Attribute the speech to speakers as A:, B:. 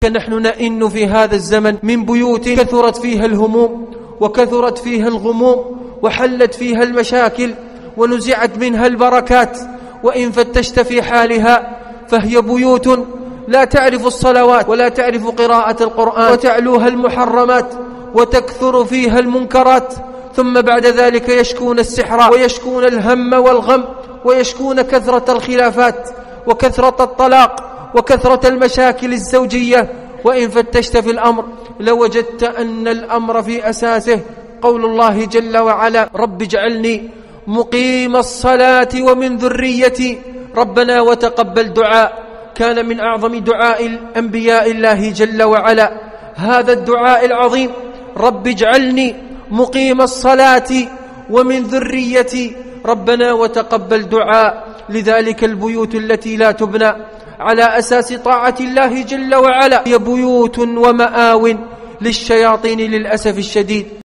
A: نحن نئن في هذا الزمن من بيوت كثرت فيها الهموم وكثرت فيها الغموم وحلت فيها المشاكل ونزعت منها البركات، وإن فتشت في حالها فهي بيوت لا تعرف الصلوات ولا تعرف قراءة القرآن، وتعلوها المحرمات وتكثر فيها المنكرات، ثم بعد ذلك يشكون السحر ويشكون الهم والغم ويشكون كثرة الخلافات وكثرة الطلاق وكثرة المشاكل الزوجية. وإن فتشت في الأمر لوجدت أن الأمر في أساسه قول الله جل وعلا: رب اجعلني مقيم الصلاة ومن ذريتي ربنا وتقبل دعاء. كان من أعظم دعاء الأنبياء الله جل وعلا هذا الدعاء العظيم: رب اجعلني مقيم الصلاة ومن ذريتي ربنا وتقبل دعاء. لذلك البيوت التي لا تبنى على أساس طاعة الله جل وعلا هي بيوت ومآو للشياطين للأسف الشديد.